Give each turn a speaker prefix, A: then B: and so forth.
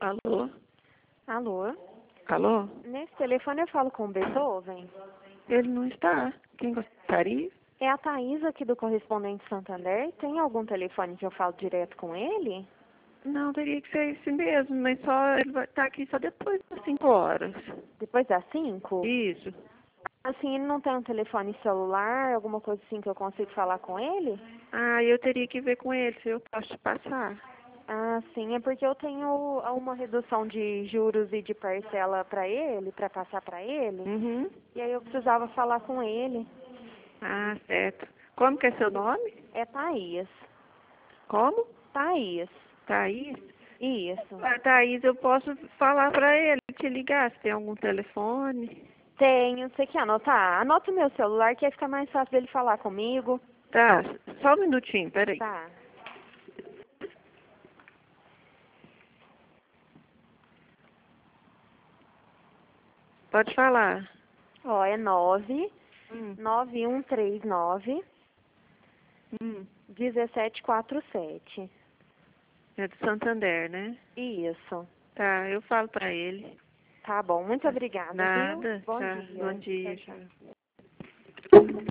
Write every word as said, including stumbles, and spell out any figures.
A: Alô?
B: Alô?
A: Alô?
B: Nesse telefone eu falo com o Beethoven.
A: Ele não está. Quem gostaria?
B: É a Thaís aqui do Correspondente Santander. Tem algum telefone que eu falo direto com ele?
A: Não, teria que ser esse mesmo, mas só ele vai estar aqui só depois das cinco horas.
B: Depois das cinco?
A: Isso.
B: Assim, ele não tem um telefone celular, alguma coisa assim que eu consigo falar com ele?
A: Ah, eu teria que ver com ele se eu posso te passar.
B: Ah, sim, é porque eu tenho uma redução de juros e de parcela para ele, para passar para ele.
A: Uhum.
B: E aí eu precisava falar com ele.
A: Ah, certo. Como que é seu nome?
B: É Thaís.
A: Como?
B: Thaís.
A: Thaís?
B: Isso.
A: Ah, Thaís, eu posso falar para ele te ligar se tem algum telefone.
B: Tenho, você quer anotar? Anota o meu celular que aí fica mais fácil dele falar comigo.
A: Tá, só um minutinho, peraí.
B: Tá.
A: Pode falar.
B: Ó, é nove
A: Hum.
B: nove um três nove
A: Hum.
B: um sete quatro sete.
A: É do Santander, né?
B: Isso.
A: Tá, eu falo para ele.
B: Tá bom, muito obrigada, viu?
A: Nada.
B: Bom
A: Tchau. Bom
B: dia. Tchau,
A: dia.
B: tchau.
A: Tchau.